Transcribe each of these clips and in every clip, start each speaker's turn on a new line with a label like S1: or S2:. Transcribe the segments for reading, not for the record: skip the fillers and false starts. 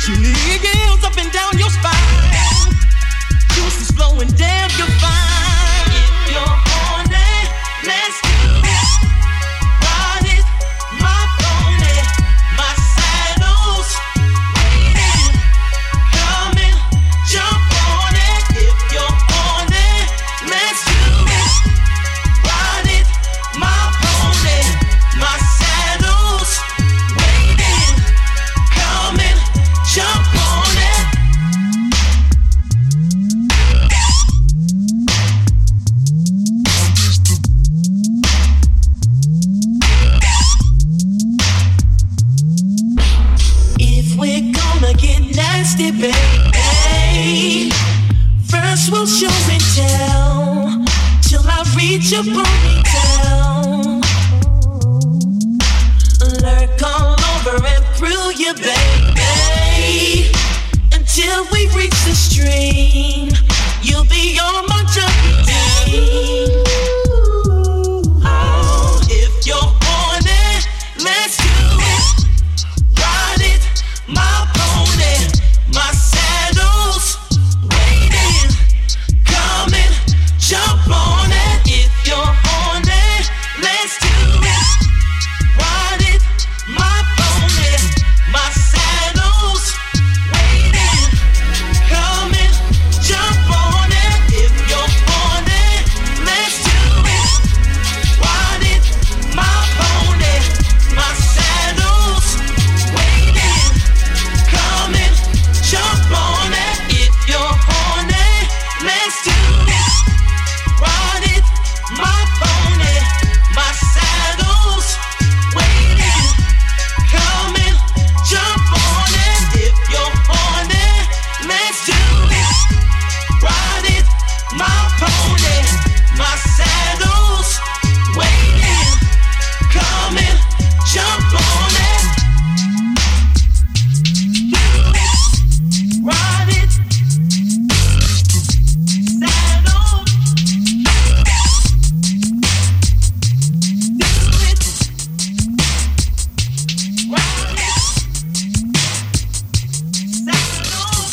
S1: Chills up and down your spine. Juices flowing down your spine. If you're on it, let's do it. Ride it, my pony, my saddle's waiting. Come and jump on it. If you're on it, let's do it. Ride it, my pony, my saddle's waiting. Come and jump on it. If we're gonna get nasty, baby, first we'll show and tell till I reach your ponytail. Lurk all over and through you, baby, until we reach the stream. You'll be on my journey. Oh, if you're on it, let's do it. Ride it, my pony, my saddle's waiting. Come and jump on it. If you're on it, let's do it. Ride it, my pony, my saddle's waiting. Come and jump on it. If you're on it, let's do it. Ride it, my pony, my saddle's waiting. Come and jump on it. If you're on it, let's do it. Ride it, my pony, my saddle's waiting. Come and jump on it. If you're on it, let's do it. Ride it, my pony, my saddle's waiting. Come and jump on it. Do it. Ride it. Saddle. Do it. Ride it. Saddle.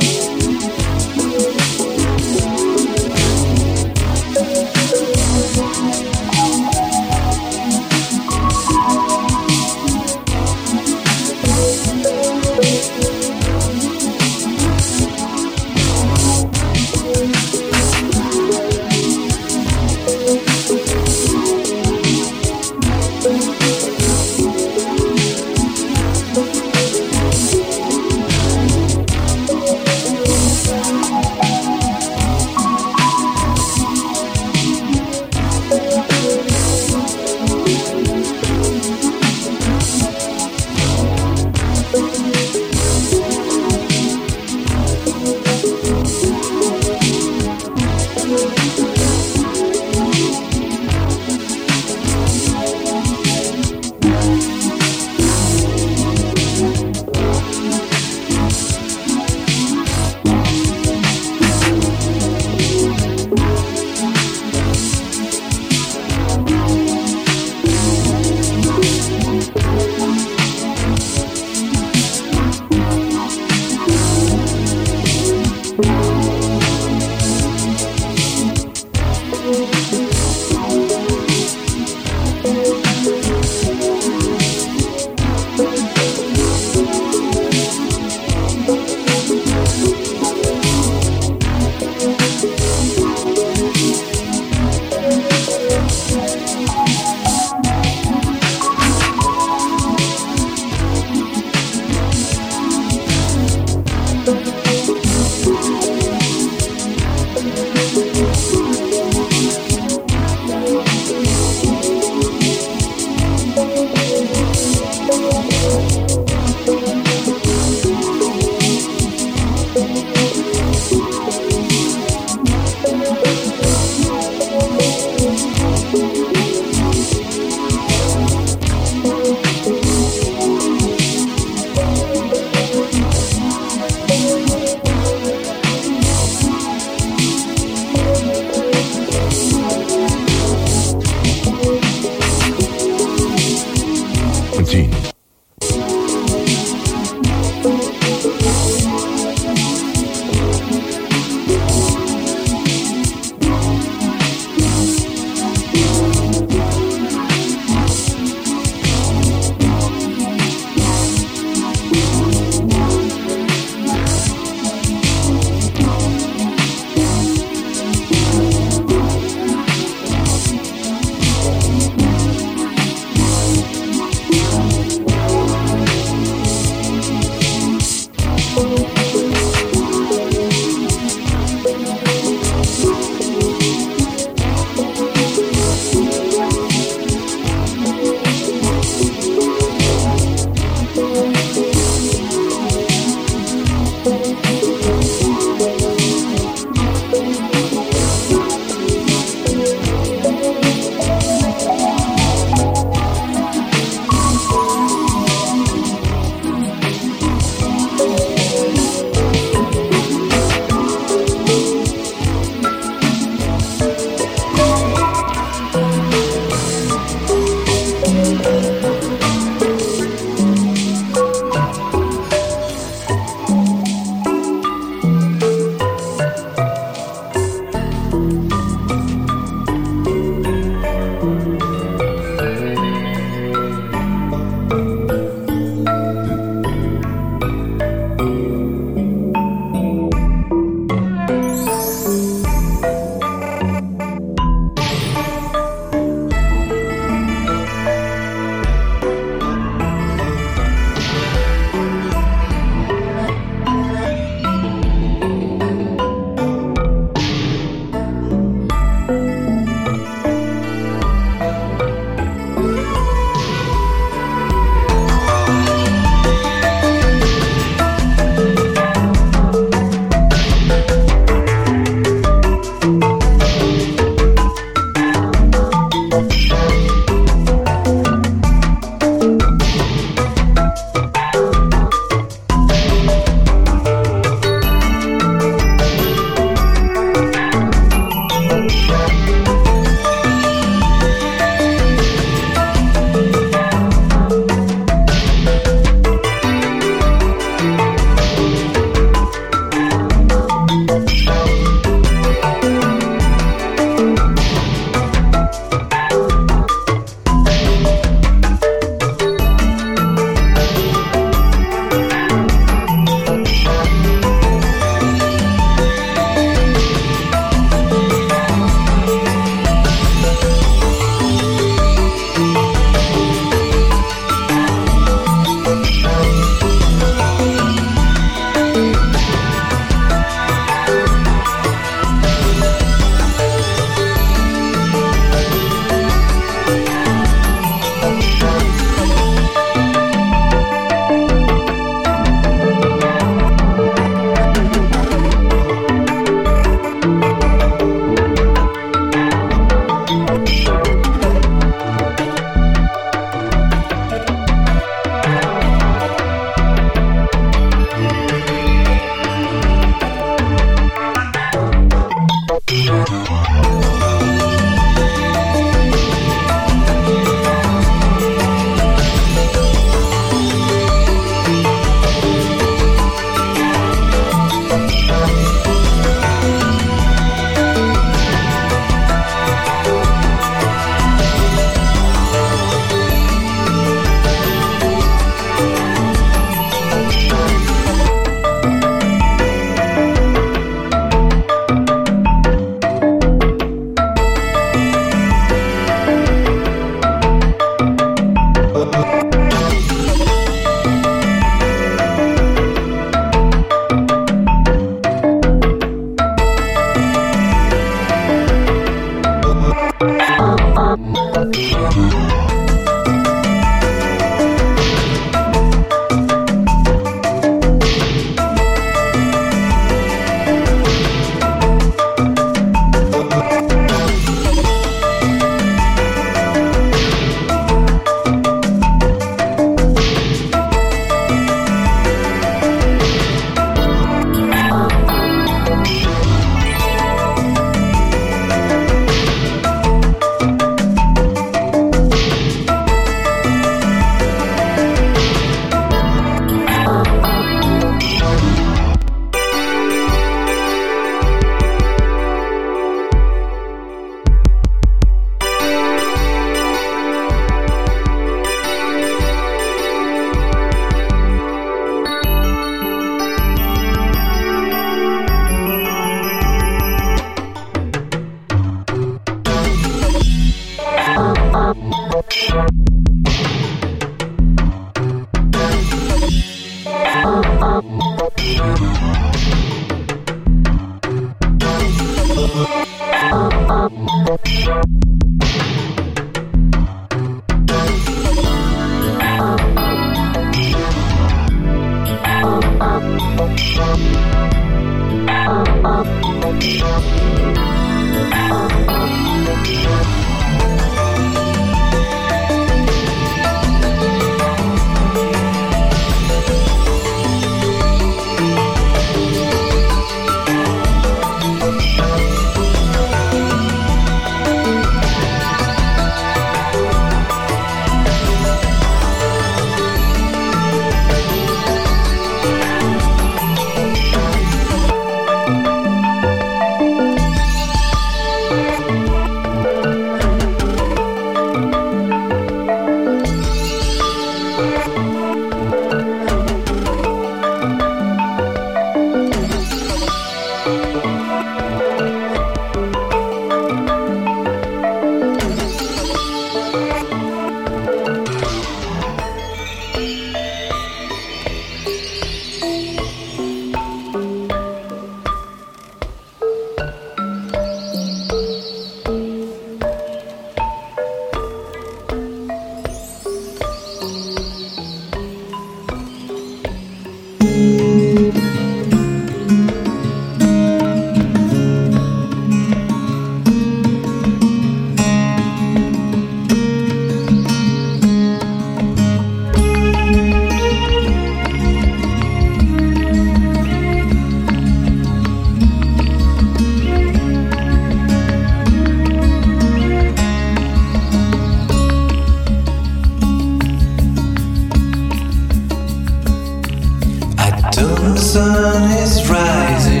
S2: sun is rising,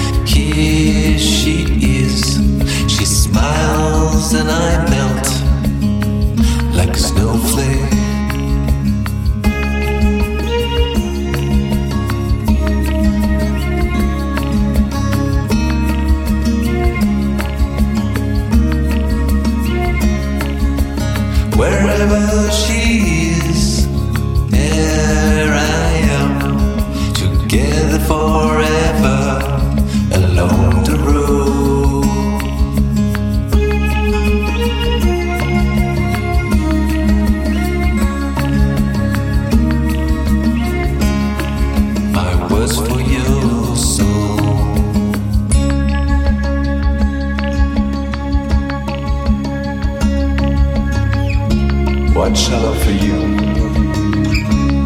S2: here she is. She smiles and I melt like a snowflake. Wherever she is, there I am, together forever, along the road. My words for your soul. What shall I offer you?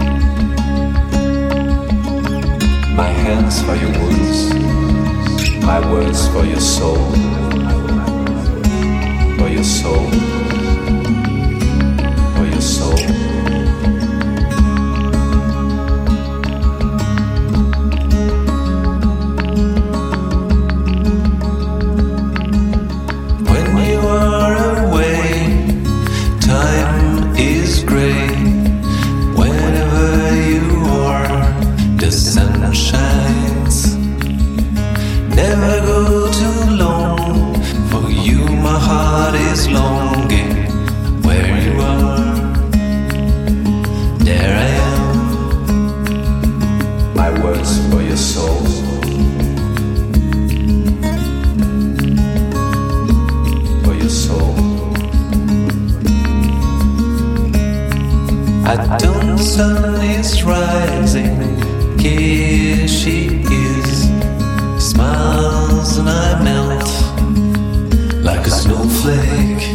S2: My hands for your wounds, My words for your soul. For your soul. For your soul. The sun is rising, here she is. Smiles and I melt like a snowflake.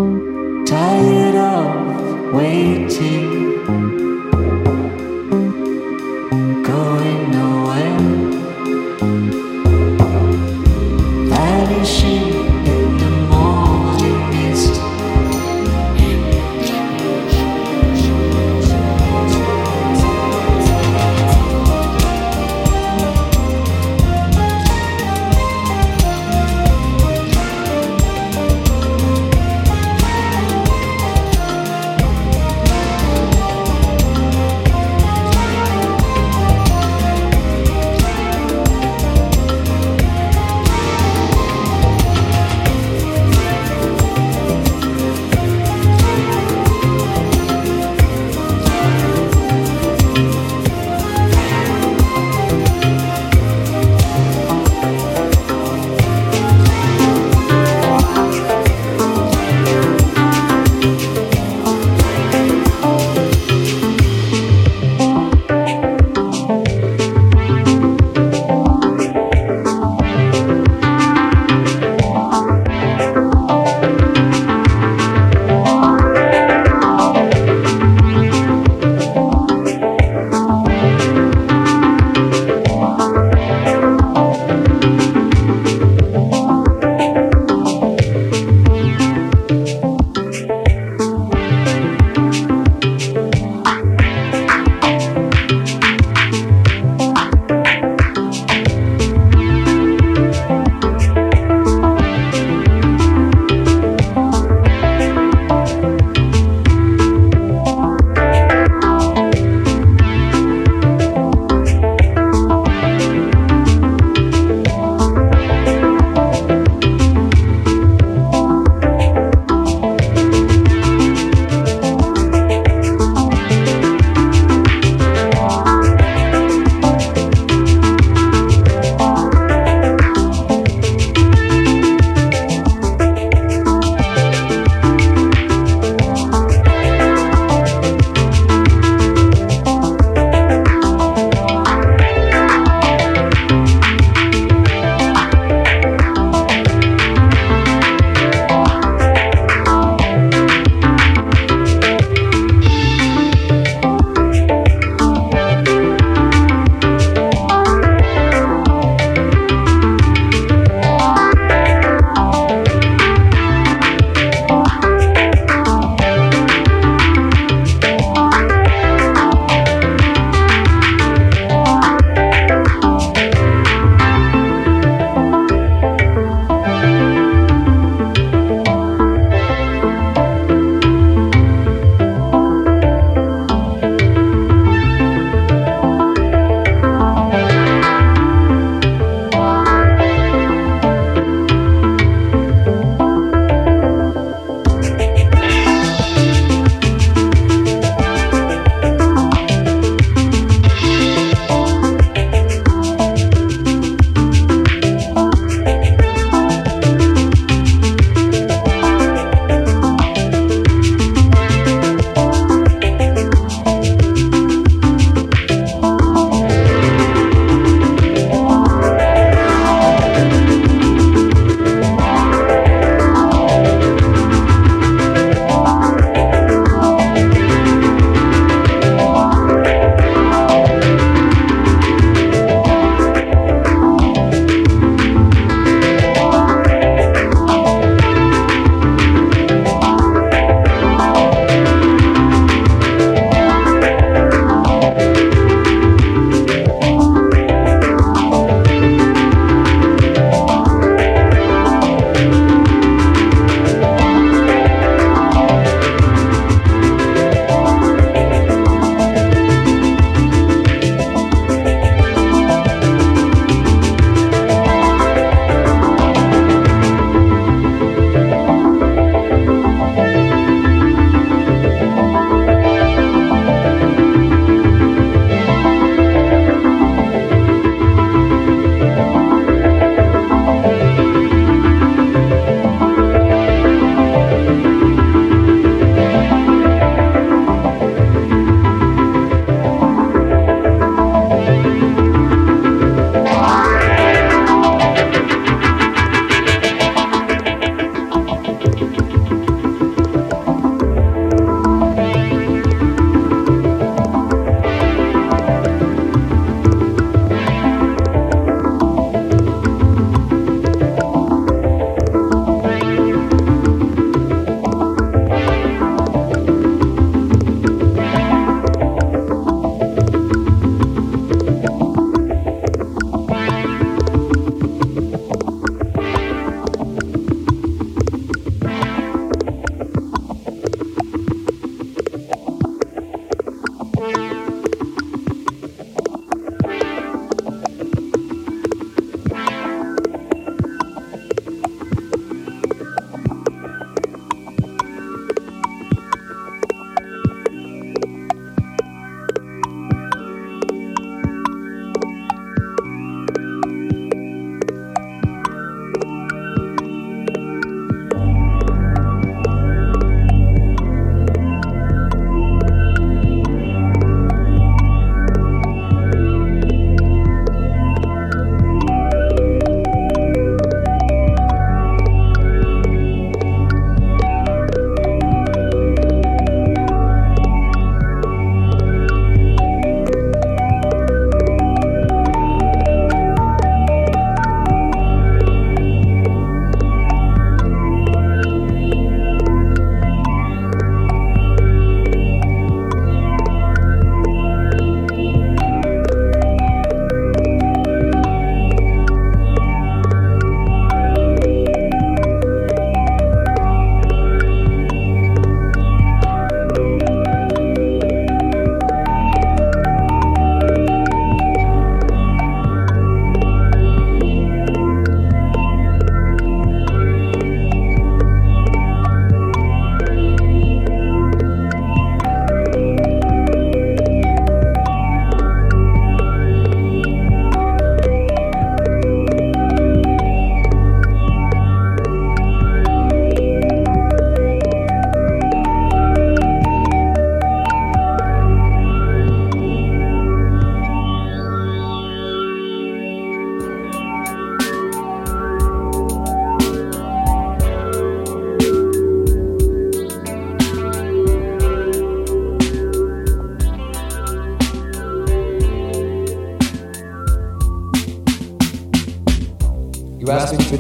S2: tired of waiting, going nowhere, vanishing in the morning mist.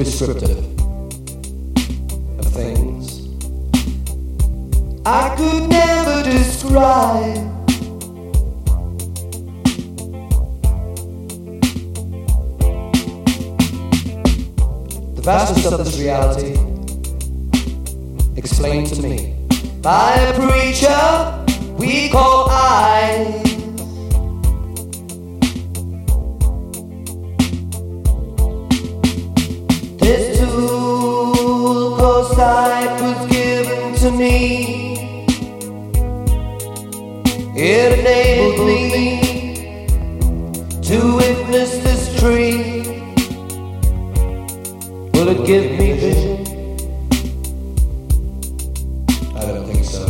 S3: be descriptive of things I could never describe. The vastness of this reality explained to me by a preacher we call I. This tool called sight was given to me. It enabled me to witness this tree. Will it give me vision? I don't think so.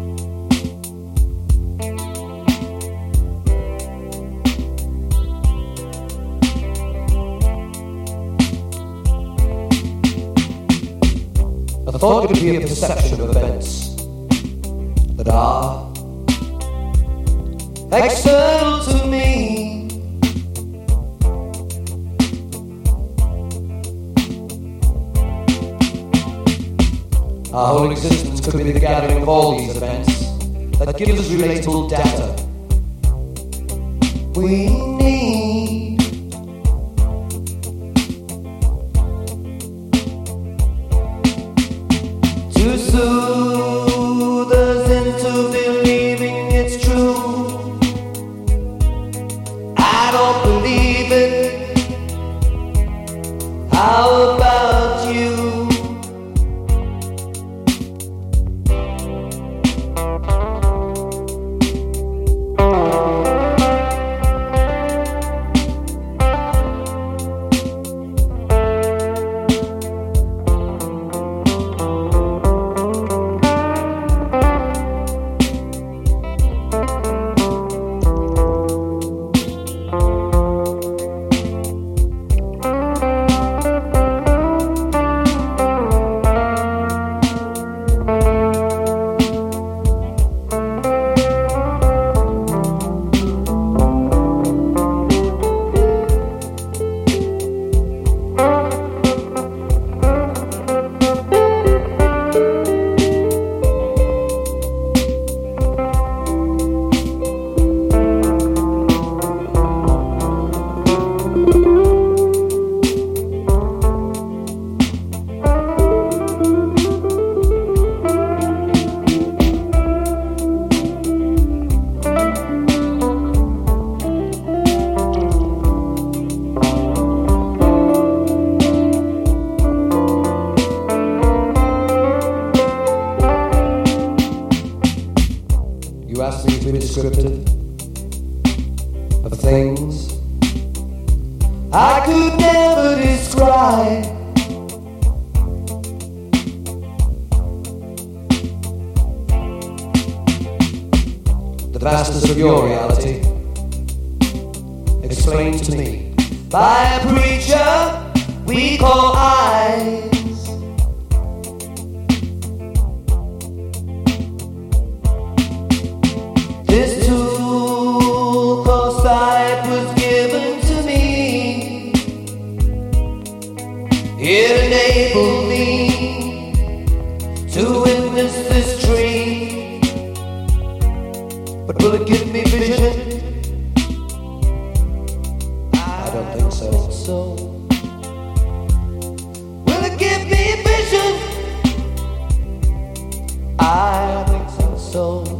S3: I thought it would be a perception of events that are external to me. Our whole existence could be the gathering of all these events that gives us relatable data we need. To soothe us into believing it's true. I don't believe it. How about you? You asked me to be descriptive of things I could never describe. The vastness of your reality explained to me by a preacher we call I. This tool called sight was given to me. It enabled me to witness this tree. But will it give me vision? I don't think so. Will it give me vision? I don't think so.